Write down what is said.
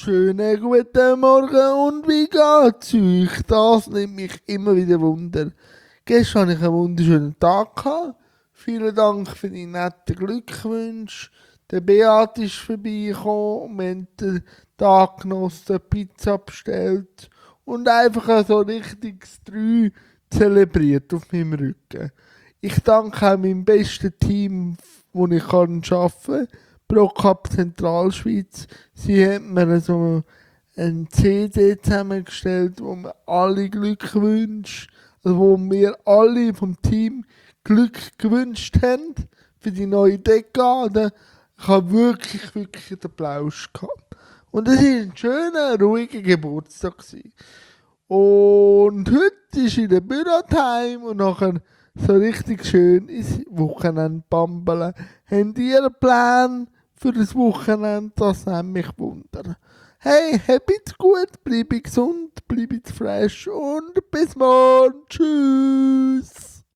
Schönen guten Morgen und wie geht's euch? Das nimmt mich immer wieder Wunder. Gestern hatte ich einen wunderschönen Tag gehabt. Vielen Dank für die netten Glückwünsche. Der Beat ist vorbeigekommen, wir haben den Tag genossen, Pizza bestellt und einfach so richtig das 3 zelebriert auf meinem Rücken. Ich danke auch meinem besten Team, das ich arbeiten kann. ProCup Zentralschweiz. Sie hat mir so eine CD zusammengestellt, wo mir alle Glück wünscht, also wo wir alle vom Team Glück gewünscht haben für die neue Dekade. Ich habe wirklich den Applaus gehabt. Und es war ein schöner, ruhiger Geburtstag gewesen. Und heute ist in der Bürotime und nachher so richtig schön ins Wochenende bambeln. Habt ihr einen Plan für das Wochenende? Das nimmt mich Wunder. Hey, habt's gut, bleibt gesund, bleibt fresh und bis morgen. Tschüss.